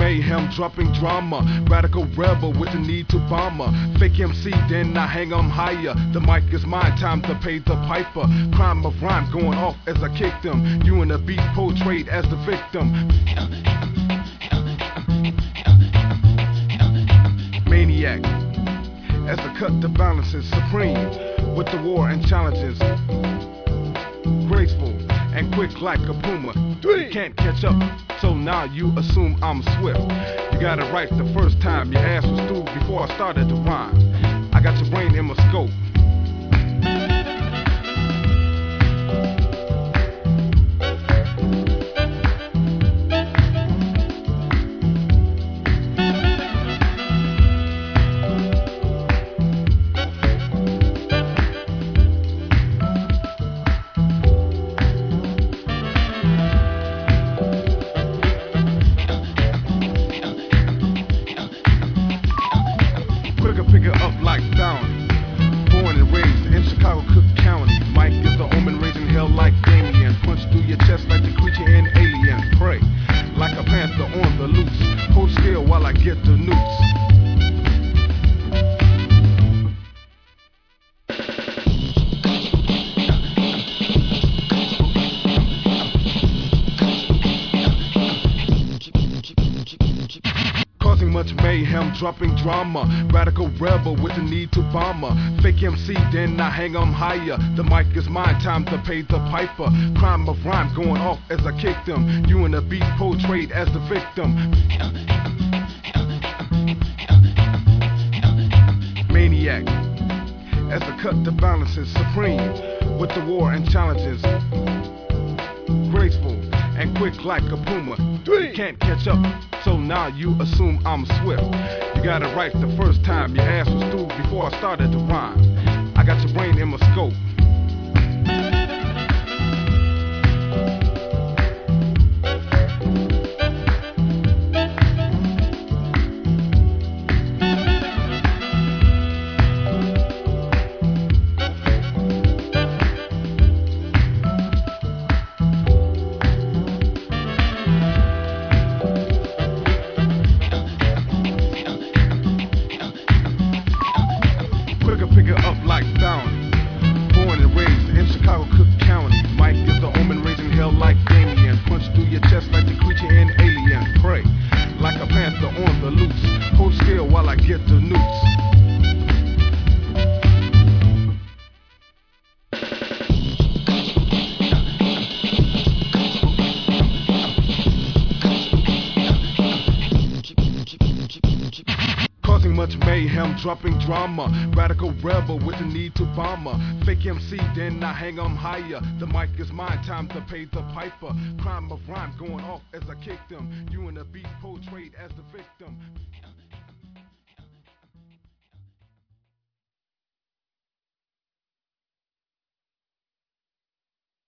mayhem, dropping drama. Radical rebel with the need to bomb her. Fake MC, then I hang 'em higher. The mic is mine, time to pay the piper. Crime of rhyme going off as I kick them. You and the beat portrayed as the victim. Maniac, as I cut the balances, supreme with the war and challenges. Graceful and quick like a puma. You can't catch up, so now you assume I'm swift. You got it right the first time, your ass was through before I started to rhyme. I got your brain in my scope. Pick it up like bounty. Born and raised in Chicago, Cook County. Mike is the omen raising hell like Damien. Punch through your chest like the creature in Alien. Prey like a panther on the loose. Hold still while I get the noose. Causing much mayhem, dropping drama. Radical rebel with the need to bomb her. Fake MC, then I hang 'em higher. The mic is mine, time to pay the piper. Crime of rhyme going off as I kick them. You and the beat portrayed as the victim. Maniac, as I cut the balances, supreme with the war and challenges. Graceful and quick like a puma. You can't catch up, so now you assume I'm swift. You got it right the first time, your ass was through before I started to rhyme. I got your brain in my scope. Pick it up like bounty. Born and raised in Chicago, Cook County. Mike is the omen raising hell like Damien. Punch through your chest like the creature in Alien. Prey like a panther on the loose. Hold still while I get the noose. Causing much mayhem, dropping drama. Radical rebel with the need to bomb her. Fake MC, then I hang 'em higher. The mic is mine, time to pay the piper. Crime of rhyme going off as I kick them. You and the beat portrayed as the victim.